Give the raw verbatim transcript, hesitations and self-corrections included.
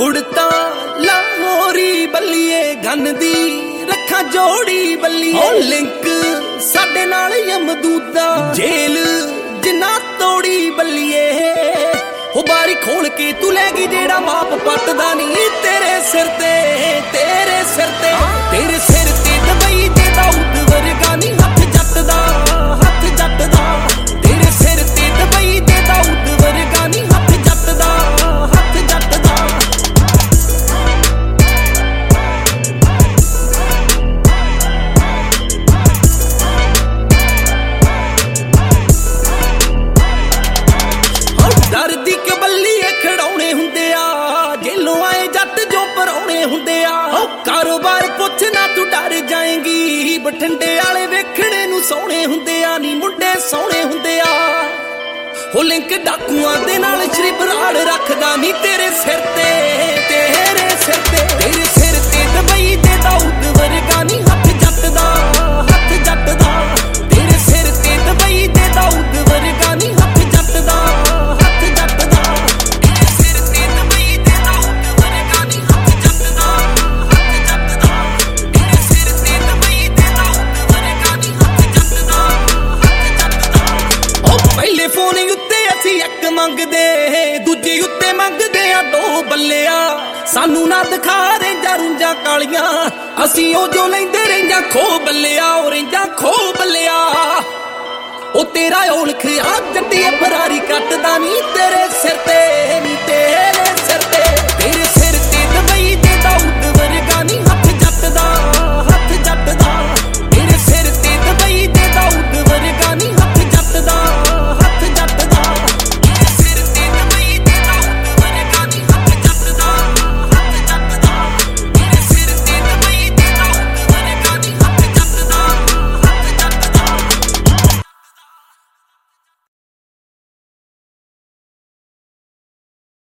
कुड़ता Lahori बल्लीए gun दी रखा जोड़ी बल्ली लिंक साडे नाल यमदूदा जेल जिन्ना तोड़ी बल्लीए हो बारी खोल के तू लैगी जेड़ा बाप पटदा नहीं तेरे सिर ते तेरे सिर ते तेरे सिर ते दबई दे दाऊद वर्गा नहीं हथ जट दा हथ जट दा तेरे सिर ते दबई दे दाऊद वर्गा नहीं हथ जट दा हथ जट दा डरदी के बल्लीए खड़ाउणे हुंदे आ जेलों आए जट जो पराउणे हुंदे आ कारोबार पुछ ना तू डर जाएगी बठिंडे वाले वेखणे नूं सोहणे हुंदे आ नी मुंडे सोहणे हुंदे आ हो लिंक डाकुआं दे नाल श्री बराड़ रखदा नी तेरे सिर ते तेरे सिर ते तेरे सिर ते दबई दे दाऊद वर्गा नी हथ जट दा हथ जट दा तेरे सिर ते दबई दे दाऊद वर्गा नी हथ जट दा फोन उत्ते असी एक मंगदे दूजे उत्ते मंगदे आ दो बल्लिया सानू ना दिखा रेंजा रुंजा कालियां असी ओ जो लैंदे रेंजा खो बल्लिया ओ रेंजा खो बल्लिया ओ तेरा औलख आ जट्टिए फरारी